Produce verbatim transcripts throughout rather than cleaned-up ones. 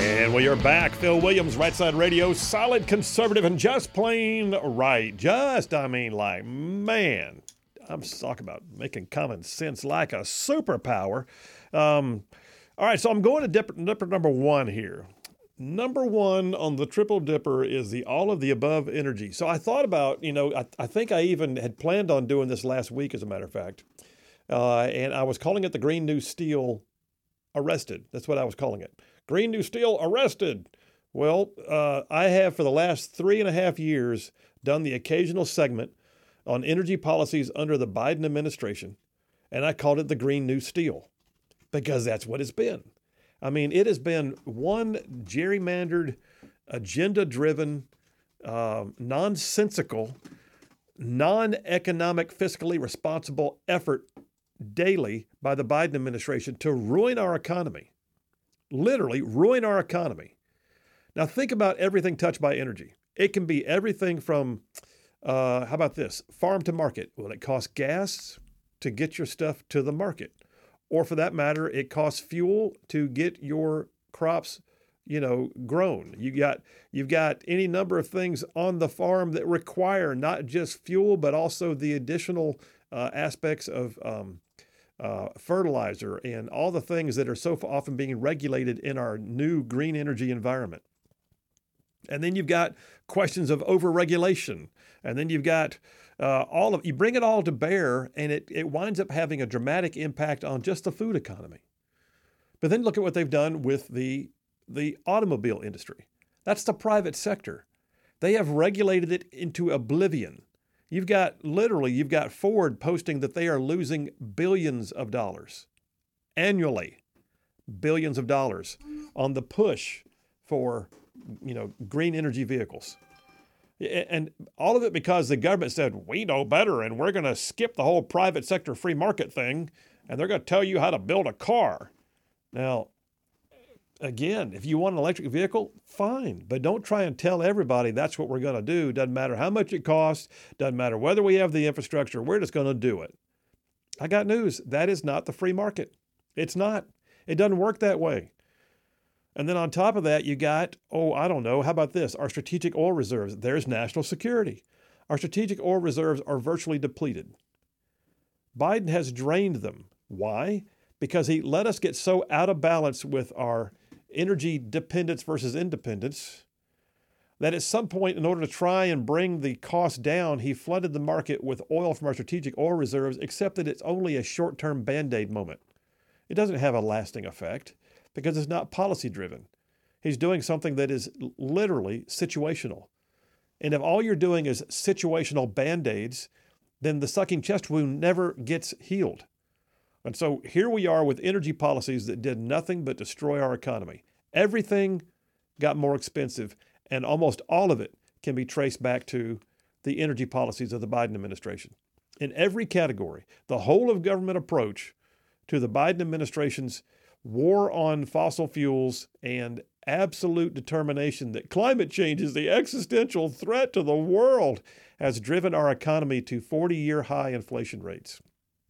And we are back. Phil Williams, Right Side Radio, solid conservative and just plain right. Just, I mean, like, man, I'm talking about making common sense like a superpower. Um, all right, so I'm going to dipper, dipper number one here. Number one on the triple dipper is the all of the above energy. So I thought about, you know, I, I think I even had planned on doing this last week, as a matter of fact. Uh, and I was calling it the Green New Steel arrested. That's what I was calling it. Green New Steel arrested. Well, uh, I have for the last three and a half years done the occasional segment on energy policies under the Biden administration, and I called it the Green New Steel because that's what it's been. I mean, it has been one gerrymandered, agenda-driven, uh, nonsensical, non-economic, fiscally responsible effort daily by the Biden administration to ruin our economy. Literally ruin our economy. Now think about everything touched by energy. It can be everything from, uh, how about this, farm to market. Well, it costs gas to get your stuff to the market. Or for that matter, it costs fuel to get your crops, you know, grown. You got, you've got any number of things on the farm that require not just fuel, but also the additional uh, aspects of um, Uh, fertilizer and all the things that are so often being regulated in our new green energy environment. And then you've got questions of overregulation. And then you've got uh, all of, you bring it all to bear and it, it winds up having a dramatic impact on just the food economy. But then look at what they've done with the, the automobile industry. That's the private sector. They have regulated it into oblivion. You've got, literally, you've got Ford posting that they are losing billions of dollars annually, billions of dollars on the push for, you know, green energy vehicles. And all of it because the government said, we know better and we're going to skip the whole private sector free market thing and they're going to tell you how to build a car. Now, again, if you want an electric vehicle, fine. But don't try and tell everybody that's what we're going to do. Doesn't matter how much it costs. Doesn't matter whether we have the infrastructure. We're just going to do it. I got news. That is not the free market. It's not. It doesn't work that way. And then on top of that, you got, oh, I don't know. How about this? Our strategic oil reserves. There's national security. Our strategic oil reserves are virtually depleted. Biden has drained them. Why? Because he let us get so out of balance with our energy dependence versus independence that at some point, in order to try and bring the cost down, he flooded the market with oil from our strategic oil reserves, except that it's only a short-term Band-Aid moment. It doesn't have a lasting effect because it's not policy-driven. He's doing something that is literally situational. And if all you're doing is situational Band-Aids, then the sucking chest wound never gets healed. And so here we are with energy policies that did nothing but destroy our economy. Everything got more expensive, and almost all of it can be traced back to the energy policies of the Biden administration. In every category, the whole of government approach to the Biden administration's war on fossil fuels and absolute determination that climate change is the existential threat to the world has driven our economy to forty-year high inflation rates.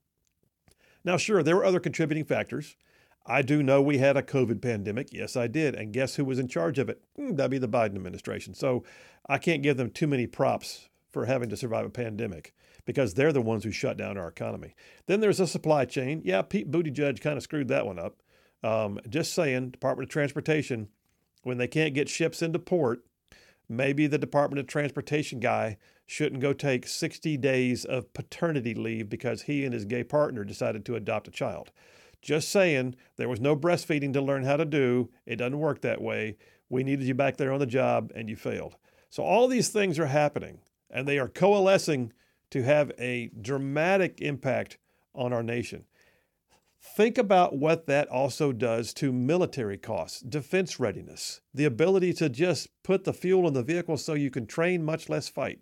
Now, sure, there were other contributing factors. I do know we had a COVID pandemic. Yes, I did. And guess who was in charge of it? That'd be the Biden administration. So I can't give them too many props for having to survive a pandemic because they're the ones who shut down our economy. Then there's a supply chain. Yeah, Pete Buttigieg kind of screwed that one up. Um, just saying, Department of Transportation, when they can't get ships into port, maybe the Department of Transportation guy shouldn't go take sixty days of paternity leave because he and his gay partner decided to adopt a child. Just saying, there was no breastfeeding to learn how to do. It doesn't work that way. We needed you back there on the job and you failed. So all these things are happening and they are coalescing to have a dramatic impact on our nation. Think about what that also does to military costs, defense readiness, the ability to just put the fuel in the vehicle so you can train, much less fight.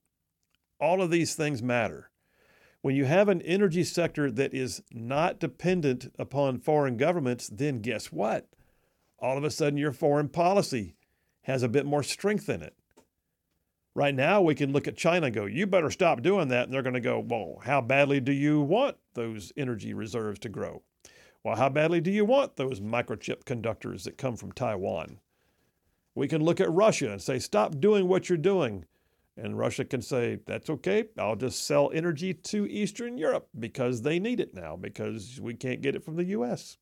All of these things matter. When you have an energy sector that is not dependent upon foreign governments, then guess what? All of a sudden your foreign policy has a bit more strength in it. Right now, we can look at China and go, you better stop doing that. And they're going to go, well, how badly do you want those energy reserves to grow? Well, how badly do you want those microchip conductors that come from Taiwan? We can look at Russia and say, stop doing what you're doing. And Russia can say, that's okay, I'll just sell energy to Eastern Europe because they need it now, because we can't get it from the U S.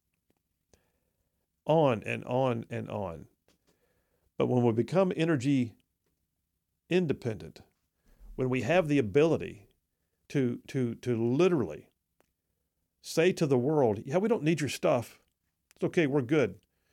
On and on and on. But when we become energy independent, when we have the ability to, to, to literally say to the world, yeah, we don't need your stuff. It's okay, we're good.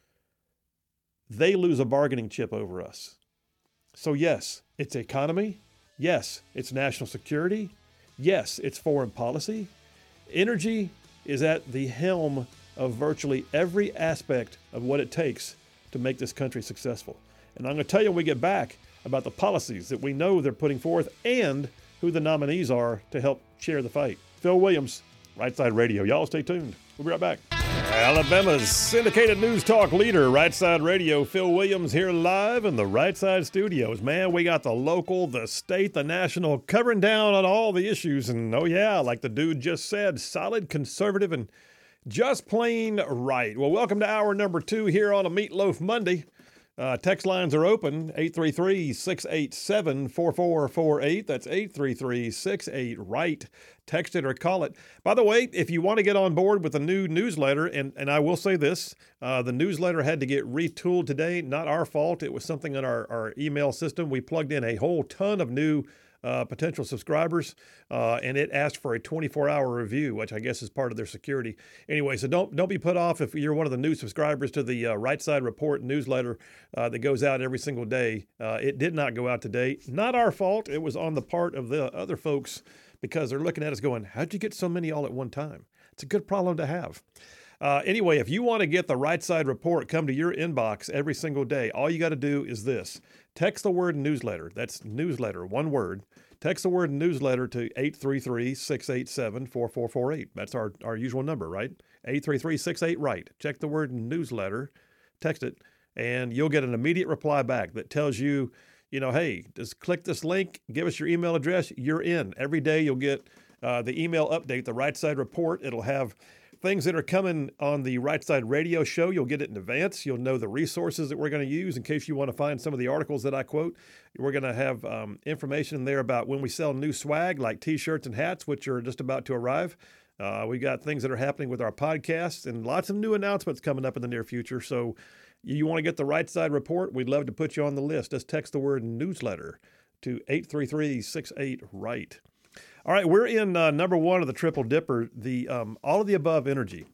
They lose a bargaining chip over us. So yes, it's economy. Yes, it's national security. Yes, it's foreign policy. Energy is at the helm of virtually every aspect of what it takes to make this country successful. And I'm going to tell you when we get back about the policies that we know they're putting forth and who the nominees are to help chair the fight. Phil Williams, Right Side Radio. Y'all stay tuned. We'll be right back. Alabama's syndicated news talk leader, Right Side Radio. Phil Williams here live in the Right Side studios. Man, we got the local, the state, the national, covering down on all the issues. And oh yeah, like the dude just said, solid, conservative, and just plain right. Well, welcome to hour number two here on a Meatloaf Monday. Uh, text lines are open, eight three three, six eight seven, four four four eight. That's eight three three, six eight, right. Text it or call it. By the way, if you want to get on board with the new newsletter, and, and I will say this, uh, the newsletter had to get retooled today. Not our fault. It was something in our, our email system. We plugged in a whole ton of new Uh, potential subscribers, uh, and it asked for a twenty-four hour review, which I guess is part of their security. Anyway, so don't don't be put off if you're one of the new subscribers to the uh, Right Side Report newsletter uh, that goes out every single day. Uh, it did not go out today. Not our fault. It was on the part of the other folks because they're looking at us going, how'd you get so many all at one time? It's a good problem to have. Uh, anyway, if you want to get the Right Side Report come to your inbox every single day, all you got to do is this. Text the word newsletter. That's newsletter, one word. Text the word newsletter to eight three three, six eight seven, four four four eight. That's our, our usual number, right? eight three three, six eight, right. Check the word newsletter, text it, and you'll get an immediate reply back that tells you, you know, hey, just click this link, give us your email address, you're in. Every day you'll get uh, the email update, the Right Side Report. It'll have things that are coming on the Right Side Radio show. You'll get it in advance. You'll know the resources that we're going to use in case you want to find some of the articles that I quote. We're going to have um, information in there about when we sell new swag like T-shirts and hats, which are just about to arrive. Uh, we got things that are happening with our podcasts and lots of new announcements coming up in the near future. So you want to get the Right Side Report? We'd love to put you on the list. Just text the word newsletter to eight three three, six eight, right. All right, we're in uh, number one of the Triple Dipper, the um, all of the above energy.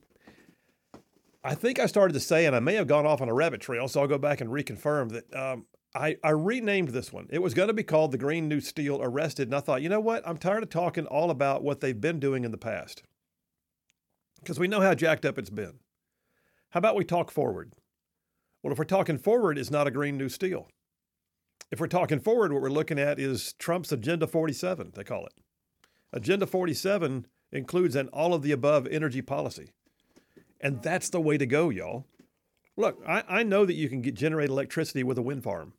I think I started to say, and I may have gone off on a rabbit trail, so I'll go back and reconfirm that um, I, I renamed this one. It was going to be called The Green New Steel Arrested, and I thought, you know what? I'm tired of talking all about what they've been doing in the past because we know how jacked up it's been. How about we talk forward? Well, if we're talking forward, it's not a Green New Steel. If we're talking forward, what we're looking at is Trump's Agenda forty-seven, they call it. Agenda forty-seven includes an all-of-the-above energy policy. And that's the way to go, y'all. Look, I, I know that you can get, generate electricity with a wind farm.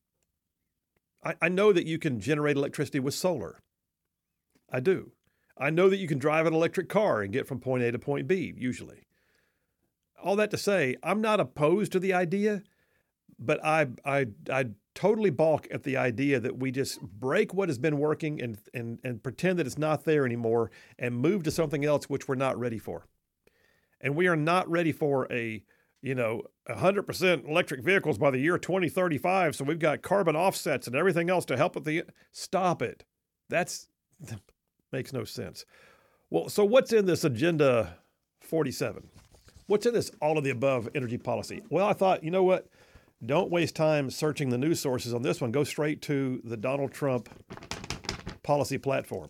I, I know that you can generate electricity with solar. I do. I know that you can drive an electric car and get from point A to point B, usually. All that to say, I'm not opposed to the idea, but I, I, I totally balk at the idea that we just break what has been working and, and, and pretend that it's not there anymore and move to something else which we're not ready for. And we are not ready for a, you know, one hundred percent electric vehicles by the year twenty thirty-five. So we've got carbon offsets and everything else to help with the, stop it. That's, that makes no sense. Well, so what's in this Agenda forty-seven? What's in this all of the above energy policy? Well, I thought, you know what? Don't waste time searching the news sources on this one. Go straight to the Donald Trump policy platform.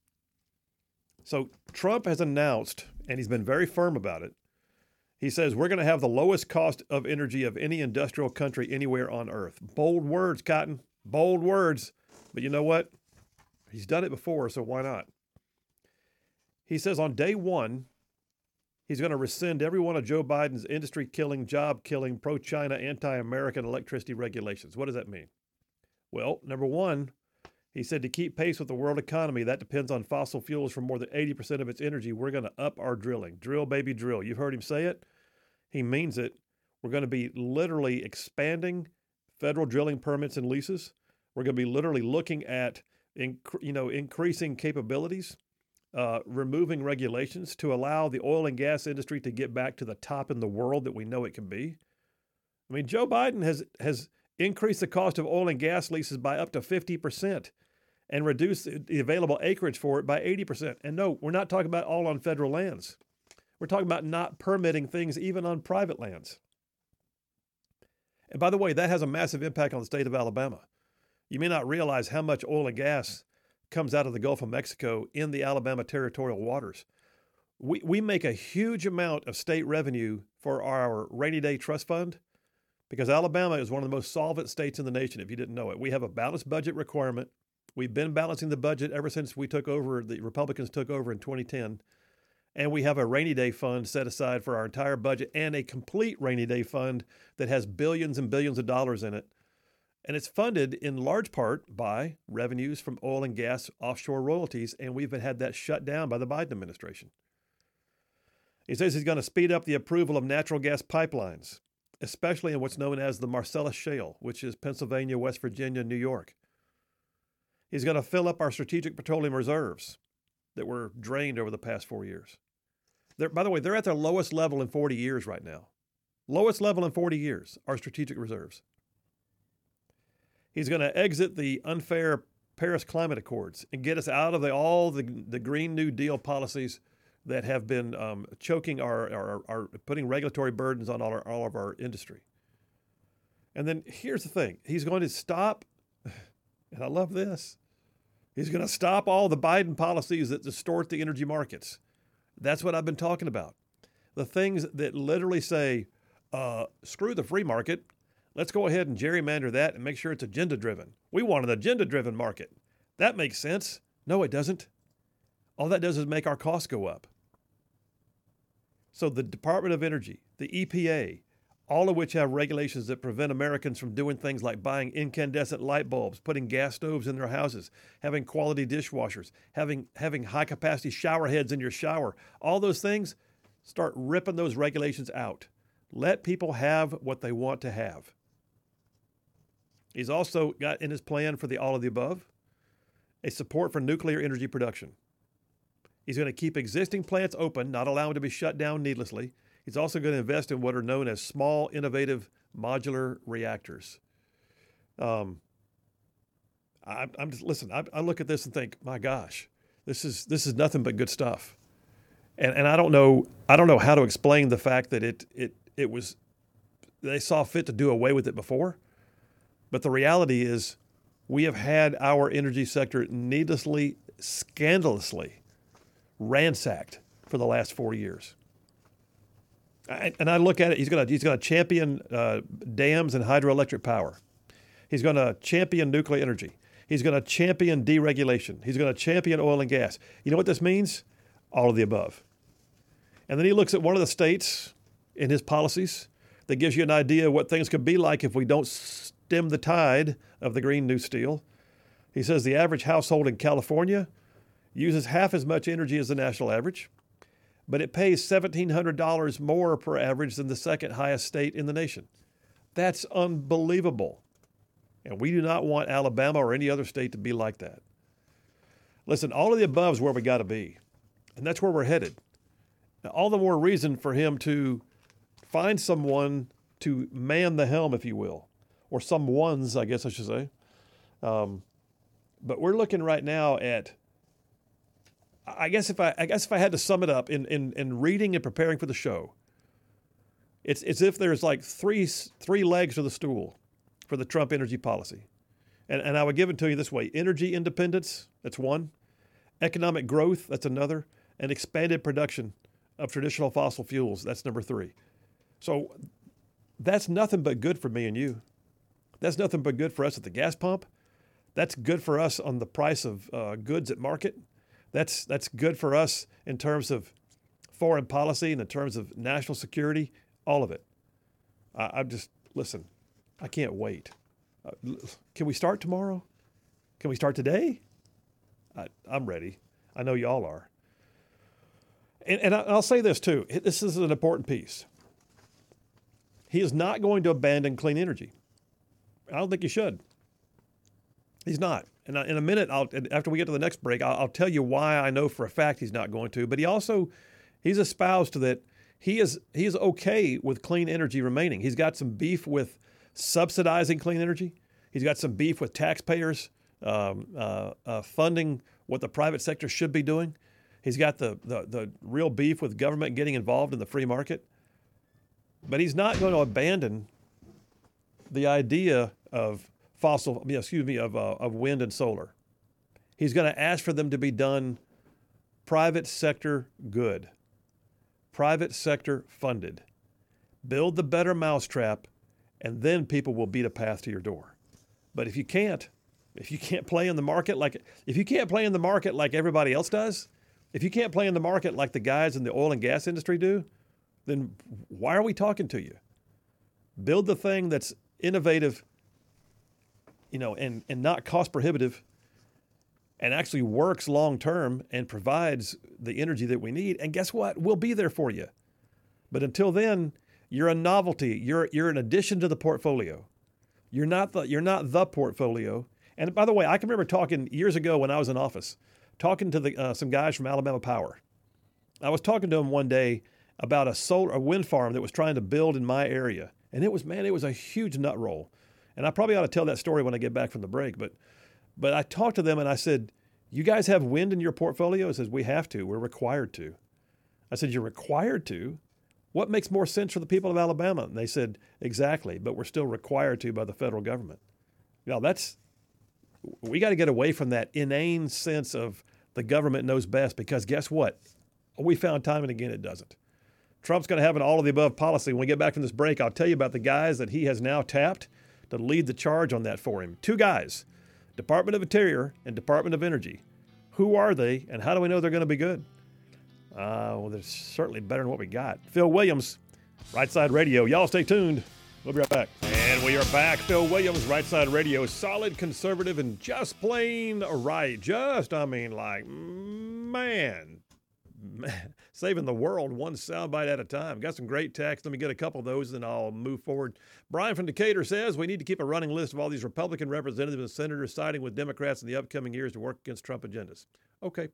So Trump has announced, and he's been very firm about it, he says we're going to have the lowest cost of energy of any industrial country anywhere on earth. Bold words, Cotton. Bold words. But you know what? He's done it before, so why not? He says on day one, he's going to rescind every one of Joe Biden's industry-killing, job-killing, pro-China, anti-American electricity regulations. What does that mean? Well, number one, He said to keep pace with the world economy, that depends on fossil fuels for more than eighty percent of its energy. We're going to up our drilling. Drill, baby, drill. You've heard him say it. He means it. We're going to be literally expanding federal drilling permits and leases. We're going to be literally looking at inc- you know, increasing capabilities, uh, removing regulations to allow the oil and gas industry to get back to the top in the world that we know it can be. I mean, Joe Biden has has increased the cost of oil and gas leases by up to fifty percent and reduced the available acreage for it by eighty percent. And no, we're not talking about all on federal lands. We're talking about not permitting things even on private lands. And by the way, that has a massive impact on the state of Alabama. You may not realize how much oil and gas comes out of the Gulf of Mexico in the Alabama territorial waters. We, we make a huge amount of state revenue for our rainy day trust fund because Alabama is one of the most solvent states in the nation, if you didn't know it. We have a balanced budget requirement. We've been balancing the budget ever since we took over, the Republicans took over in twenty ten. And we have a rainy day fund set aside for our entire budget and a complete rainy day fund that has billions and billions of dollars in it. And it's funded in large part by revenues from oil and gas offshore royalties, and we've had that shut down by the Biden administration. He says he's going to speed up the approval of natural gas pipelines, especially in what's known as the Marcellus Shale, which is Pennsylvania, West Virginia, New York. He's going to fill up our strategic petroleum reserves that were drained over the past four years. They're, by the way, they're at their lowest level in forty years right now. Lowest level in forty years, our strategic reserves. He's going to exit the unfair Paris Climate Accords and get us out of the, all the, the Green New Deal policies that have been um, choking our, our, our, putting regulatory burdens on all, our, all of our industry. And then here's the thing. He's going to stop, and I love this, he's going to stop all the Biden policies that distort the energy markets. That's what I've been talking about. The things that literally say, uh, screw the free market. Let's go ahead and gerrymander that and make sure it's agenda-driven. We want an agenda-driven market. That makes sense. No, it doesn't. All that does is make our costs go up. So the Department of Energy, the E P A, all of which have regulations that prevent Americans from doing things like buying incandescent light bulbs, putting gas stoves in their houses, having quality dishwashers, having, having high-capacity shower heads in your shower. All those things, start ripping those regulations out. Let people have what they want to have. He's also got in his plan for the all of the above, a support for nuclear energy production. He's going to keep existing plants open, not allow them to be shut down needlessly. He's also going to invest in what are known as small, innovative, modular reactors. Um, I, I'm just listen. I, I look at this and think, my gosh, this is this is nothing but good stuff. And and I don't know I don't know how to explain the fact that it it it was they saw fit to do away with it before. But the reality is we have had our energy sector needlessly, scandalously ransacked for the last four years. I, and I look at it, he's going to he's going to champion uh, dams and hydroelectric power. He's going to champion nuclear energy. He's going to champion deregulation. He's going to champion oil and gas. You know what this means? All of the above. And then he looks at one of the states in his policies that gives you an idea of what things could be like if we don't stem the tide of the Green New Deal. He says the average household in California uses half as much energy as the national average, but it pays seventeen hundred dollars more per average than the second highest state in the nation. That's unbelievable. And we do not want Alabama or any other state to be like that. Listen, all of the above is where we got to be, and that's where we're headed. Now, all the more reason for him to find someone to man the helm, if you will, or some ones, I guess I should say. Um, but we're looking right now at, I guess if I, I guess if I had to sum it up in, in, in reading and preparing for the show, it's it's if there's like three three legs to the stool for the Trump energy policy. And, and I would give it to you this way. Energy independence, that's one. Economic growth, that's another. And expanded production of traditional fossil fuels, that's number three. So that's nothing but good for me and you. That's nothing but good for us at the gas pump. That's good for us on the price of uh, goods at market. That's that's good for us in terms of foreign policy and in terms of national security, all of it. I, I'm just, listen, I can't wait. Uh, can we start tomorrow? Can we start today? I, I'm ready. I know y'all are. And, and I'll say this too. This is an important piece. He is not going to abandon clean energy. I don't think he should. He's not. And in a minute, I'll, after we get to the next break, I'll, I'll tell you why I know for a fact he's not going to. But he also, he's espoused that he is he is okay with clean energy remaining. He's got some beef with subsidizing clean energy. He's got some beef with taxpayers um, uh, uh, funding what the private sector should be doing. He's got the, the the real beef with government getting involved in the free market. But he's not going to abandon the idea of fossil, excuse me, of uh, of wind and solar. He's going to ask for them to be done private sector good, private sector funded. Build the better mousetrap, and then people will beat a path to your door. But if you can't, if you can't play in the market like if you can't play in the market like everybody else does, if you can't play in the market like the guys in the oil and gas industry do, then why are we talking to you? Build the thing that's innovative, you know, and, and not cost prohibitive, and actually works long term and provides the energy that we need. And guess what? We'll be there for you. But until then, you're a novelty. You're you're an addition to the portfolio. You're not the you're not the portfolio. And by the way, I can remember talking years ago when I was in office, talking to the uh, some guys from Alabama Power. I was talking to them one day about a solar a wind farm that was trying to build in my area. And it was, man, it was a huge nut roll. And I probably ought to tell that story when I get back from the break. But but I talked to them and I said, you guys have wind in your portfolio? It says, we have to. We're required to. I said, you're required to? What makes more sense for the people of Alabama? And they said, exactly, but we're still required to by the federal government. You know, that's, we got to get away from that inane sense of the government knows best, because guess what? We found time and again it doesn't. Trump's going to have an all of the above policy. When we get back from this break, I'll tell you about the guys that he has now tapped to lead the charge on that for him. Two guys, Department of Interior and Department of Energy. Who are they, and how do we know they're going to be good? Uh, well, they're certainly better than what we got. Phil Williams, Right Side Radio. Y'all stay tuned. We'll be right back. And we are back. Phil Williams, Right Side Radio. Solid, conservative, and just plain right. Just, I mean, like, man. Man, saving the world one soundbite at a time. Got some great texts. Let me get a couple of those, and I'll move forward. Brian from Decatur says we need to keep a running list of all these Republican representatives and senators siding with Democrats in the upcoming years to work against Trump agendas. Okay.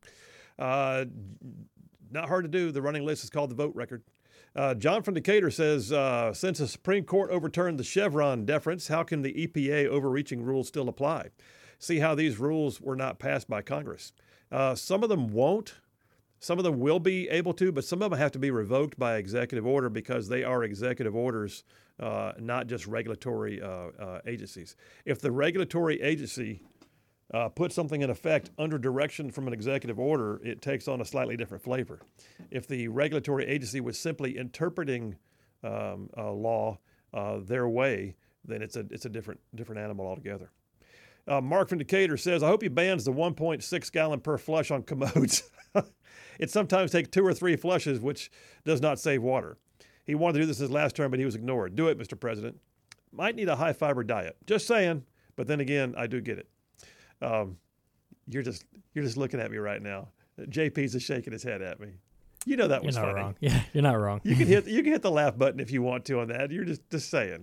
Uh, not hard to do. The running list is called the vote record. Uh, John from Decatur says, uh, since the Supreme Court overturned the Chevron deference, how can the E P A overreaching rules still apply? See how these rules were not passed by Congress. Uh, some of them won't. Some of them will be able to, but some of them have to be revoked by executive order because they are executive orders, uh, not just regulatory uh, uh, agencies. If the regulatory agency uh, puts something in effect under direction from an executive order, it takes on a slightly different flavor. If the regulatory agency was simply interpreting um, a law uh, their way, then it's a it's a different different animal altogether. Uh, Mark from Decatur says, I hope he bans the one point six gallon per flush on commodes. It sometimes takes two or three flushes, which does not save water. He wanted to do this his last term, but he was ignored. Do it, Mister President. Might need a high-fiber diet. Just saying. But then again, I do get it. Um, you're just you're just looking at me right now. J P's just shaking his head at me. You know that was funny. You're not wrong. Yeah, you're not wrong. You can hit you can hit the laugh button if you want to on that. You're just just saying.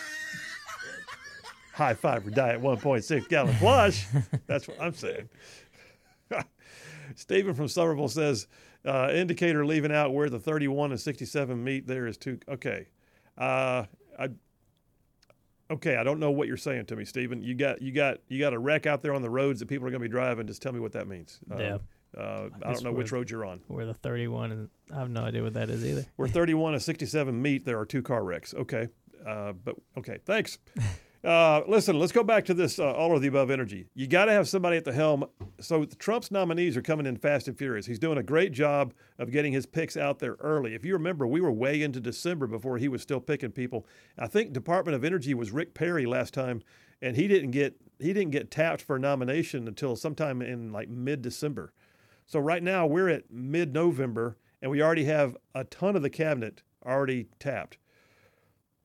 High-fiber diet, one point six gallon flush. That's what I'm saying. Stephen from Somerville says, uh, indicator leaving out where the thirty-one and sixty-seven meet. There is two. Okay. Uh, I, okay. I don't know what you're saying to me, Stephen. You got, you got, you got a wreck out there on the roads that people are going to be driving. Just tell me what that means. Yeah. Uh, uh, I don't know which road you're on. Where the thirty-one, and I have no idea what that is either. Where thirty-one and sixty-seven meet, there are two car wrecks. Okay. Uh, but okay. Thanks. Uh, listen, let's go back to this uh, all of the above energy. You got to have somebody at the helm. So Trump's nominees are coming in fast and furious. He's doing a great job of getting his picks out there early. If you remember, we were way into December before he was still picking people. I think Department of Energy was Rick Perry last time, and he didn't get he didn't get tapped for nomination until sometime in like mid-December. So right now we're at mid-November, and we already have a ton of the cabinet already tapped.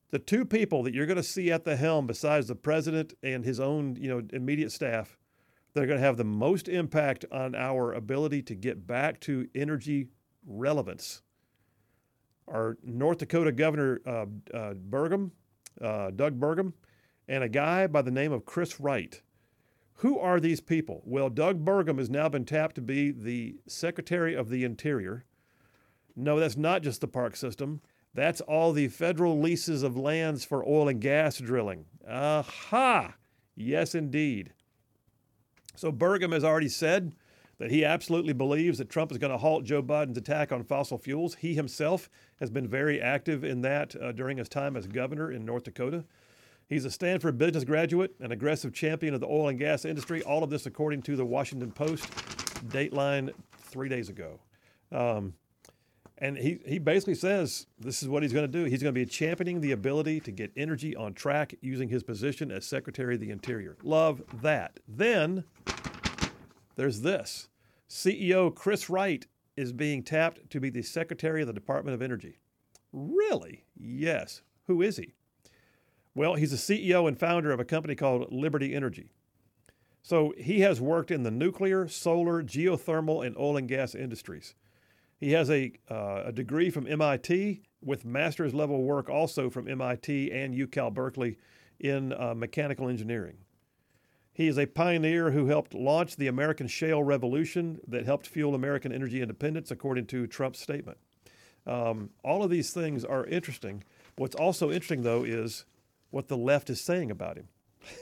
The two people that you're going to see at the helm, besides the president and his own, you know, immediate staff, that are going to have the most impact on our ability to get back to energy relevance are North Dakota Governor uh, uh, Burgum, uh, Doug Burgum, and a guy by the name of Chris Wright. Who are these people? Well, Doug Burgum has now been tapped to be the Secretary of the Interior. No, that's not just the park system. That's all the federal leases of lands for oil and gas drilling. Aha! Yes, indeed. So Burgum has already said that he absolutely believes that Trump is going to halt Joe Biden's attack on fossil fuels. He himself has been very active in that uh, during his time as governor in North Dakota. He's a Stanford business graduate, an aggressive champion of the oil and gas industry. All of this according to the Washington Post, Dateline three days ago. Um, and he, he basically says this is what he's going to do. He's going to be championing the ability to get energy on track using his position as Secretary of the Interior. Love that. Then there's this. C E O Chris Wright is being tapped to be the Secretary of the Department of Energy. Really? Yes. Who is he? Well, he's the C E O and founder of a company called Liberty Energy. So he has worked in the nuclear, solar, geothermal, and oil and gas industries. He has a, uh, a degree from M I T with master's level work also from M I T and UCal Berkeley in uh, mechanical engineering. He is a pioneer who helped launch the American shale revolution that helped fuel American energy independence, according to Trump's statement. Um, all of these things are interesting. What's also interesting, though, is what the left is saying about him.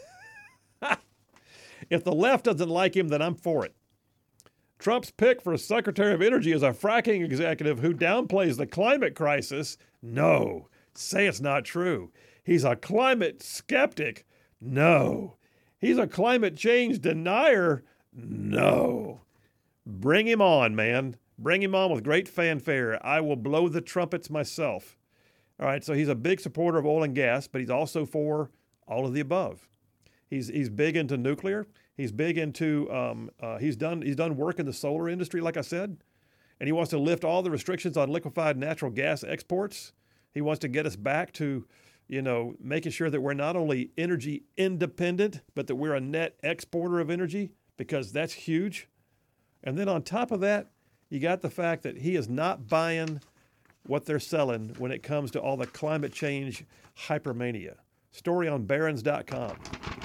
If the left doesn't like him, then I'm for it. Trump's pick for Secretary of Energy is a fracking executive who downplays the climate crisis. No, say it's not true. He's a climate skeptic. No. He's a climate change denier. No. Bring him on, man. Bring him on with great fanfare. I will blow the trumpets myself. All right, so he's a big supporter of oil and gas, but he's also for all of the above. He's he's big into nuclear. He's big into um, uh, he's done he's done work in the solar industry, like I said, and he wants to lift all the restrictions on liquefied natural gas exports. He wants to get us back to, you know, making sure that we're not only energy independent, but that we're a net exporter of energy, because that's huge. And then on top of that, you got the fact that he is not buying what they're selling when it comes to all the climate change hypermania. Story on Barron's dot com.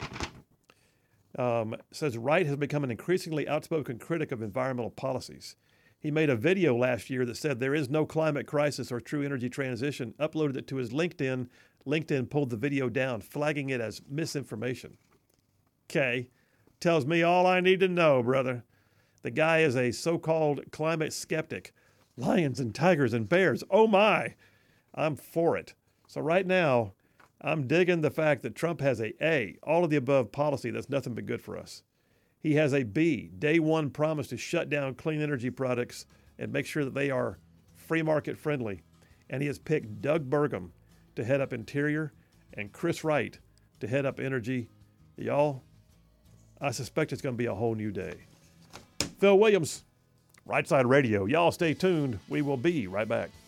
Um, says Wright has become an increasingly outspoken critic of environmental policies. He made a video last year that said there is no climate crisis or true energy transition, uploaded it to his LinkedIn. LinkedIn pulled the video down, flagging it as misinformation. Okay, tells me all I need to know, brother. The guy is a so-called climate skeptic. Lions and tigers and bears, oh my, I'm for it. So right now, I'm digging the fact that Trump has a A, all of the above policy that's nothing but good for us. He has a B, day one promise to shut down clean energy products and make sure that they are free market friendly. And he has picked Doug Burgum to head up Interior and Chris Wright to head up Energy. Y'all, I suspect it's going to be a whole new day. Phil Williams, Right Side Radio. Y'all stay tuned. We will be right back.